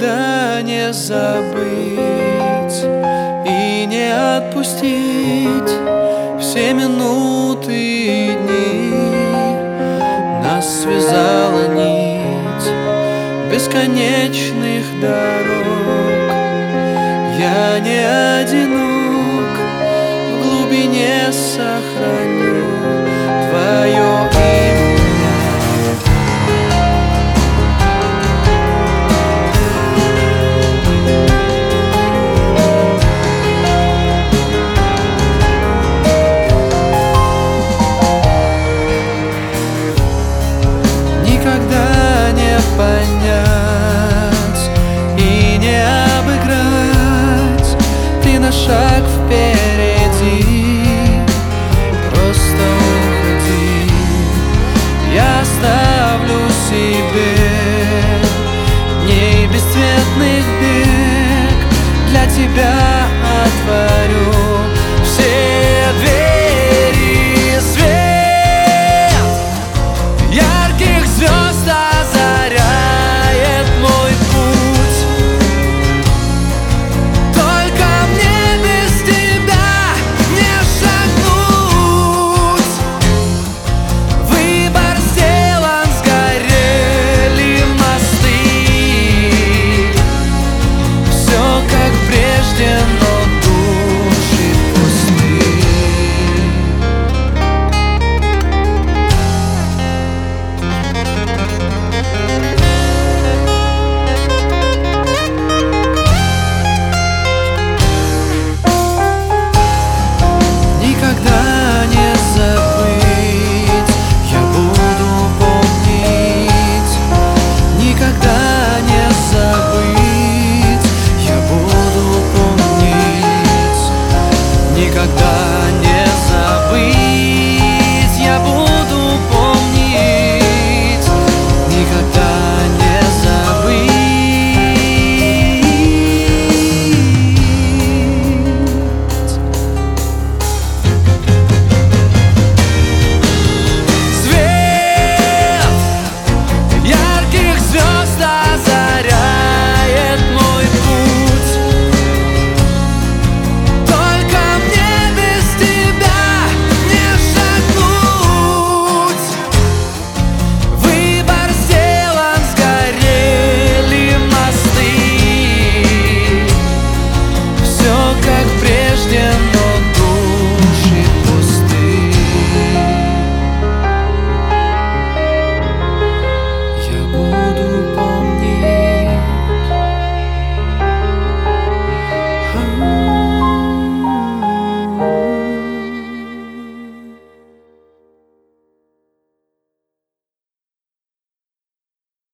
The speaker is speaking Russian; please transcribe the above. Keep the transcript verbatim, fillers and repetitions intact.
никогда не забыть и не отпустить все минуты и дни. Нас связала нить бесконечных дорог. Я не одинок, в глубине сохраню твое имя. Никогда не понять и не обыграть, ты на шаг впереди. Просто уходи, я оставлю себе дней бесцветных бег, для тебя отворю